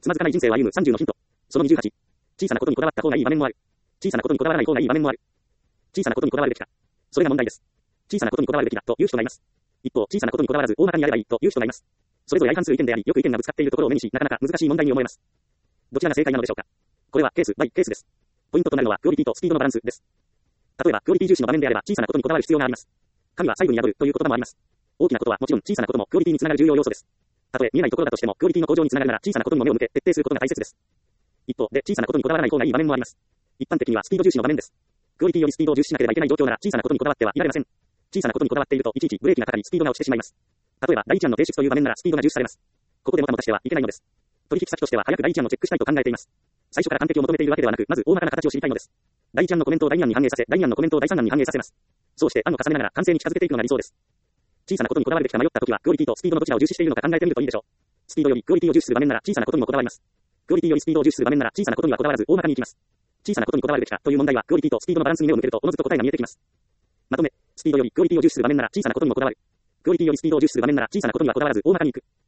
つまずかない人生を歩む30のヒント。その28。小さなことにこだわった方がいい場面もある。小さなことにこだわらない方がいい場面もある。小さなことにこだわるべきか。それが問題です。小さなことにこだわるべきだという人がいます。一方、小さなことにこだわらず大まかにやればいいという人がいます。それぞれ相反する意見であり、よく意見がぶつかっているところを目にし、なかなか難しい問題に思えます。どちらが正解なのでしょうか。これはケースバイケースです。ポイントとなるのはクオリティとスピードのバランスです。例えば、クオリティ重視の場面であれば小さなことにこだわる必要があります。神は細部に宿るという言葉もあります。大きなことはもちろん小さなこともクオリティにつながる重要要素です。たとえ見えないところだとしてもクオリティの向上につながるなら小さなことにも目を向け徹底することが大切です。一方で小さなことにこだわらない方がいい場面もあります。一般的にはスピード重視の場面です。クオリティよりスピードを重視しなければいけない状況なら小さなことにこだわってはいられません。小さなことにこだわっているといちいちブレーキがかかりスピードが落ちてしまいます。例えば第一案の提出という場面ならスピードが重視されます。ここでもたもたしてはいけないのです。取引先としては早く第一案をチェックしたいと考えています。最初から完璧を求めているわけではなく、まず大まかな形を知りたいのです。第一案のコメントを第二案に反映させ、第二案のコメントを第三案に反映させます。そうして案を重ねながら完成に近づけていくのが理想です。小さなことにこだわるべきか迷ったときは、クオリティとスピードのどちらを重視しているのか考えてみるといいでしょう。スピードよりクオリティを重視する場面なら小さなことにもこだわります。クオリティよりスピードを重視する場面なら小さなことにはこだわらず大まかにいきます。小さなことにこだわるべきかという問題はクオリティとスピードのバランスに目を向けるとおのずと答えが見えてきます。まとめ、スピードよりクオリティを重視する場面なら小さなことにもこだわる。クオリティよりスピードを重視する場面なら小さなことにはこだわらず大まかにいく。